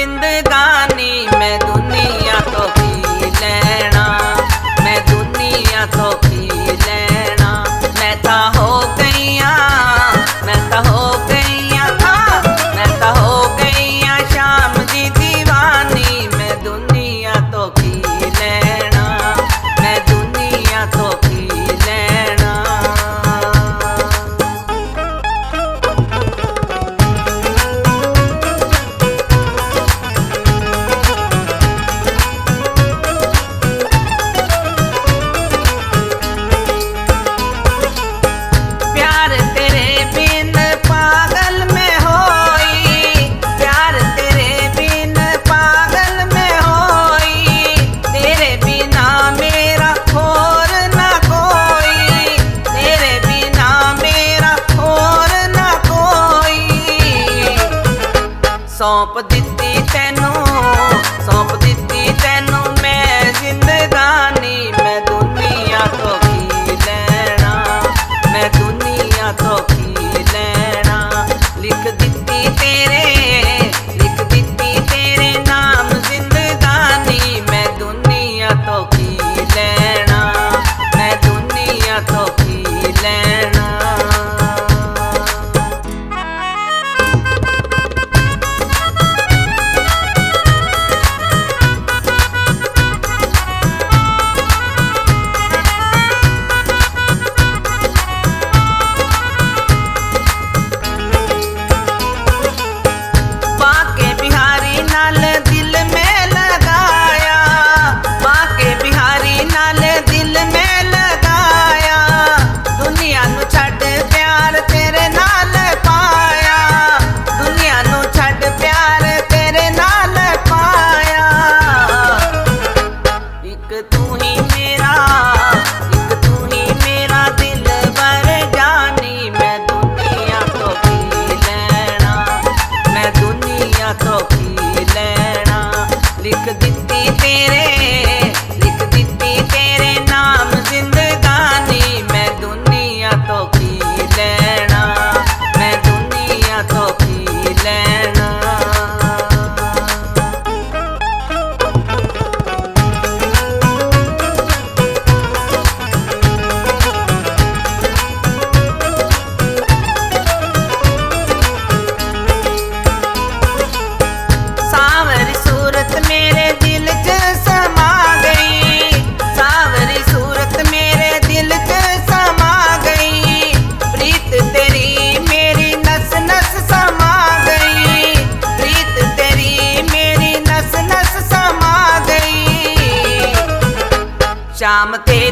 जिंदगानी मैं दुनिया तो की लेना, मैं दुनिया तो की लेना। मैं ता हो गईया, मैं ता हो गईया, मैं ता हो गईया शाम दी दीवानी। मैं दुनिया तो की लेना, मैं दुनिया तो की लेना। सौंप दिती तेनू, सौंप दिती तेनू मैं जिंदगानी। मैं दुनिया तो की लेना, मैं दुनिया तो की लेना। लिख दिती तेरे, लिख दिती तेरे नाम जिंदगानी। मैं दुनिया तो की लेना, मैं दुनिया तो की लेना। तो की लेना। लिख दिती तेरे, लिख दिती तेरे नाम जिंदगानी। मैं दुनिया तो की लेना, मैं दुनिया तो की लेना। सावरी सूरत मेरे दिल च समा गई, सावरी सूरत मेरे दिल च समा गई। प्रीत तेरी मेरी नस नस समा गई, प्रीत तेरी मेरी नस नस समा गई। शाम तेरी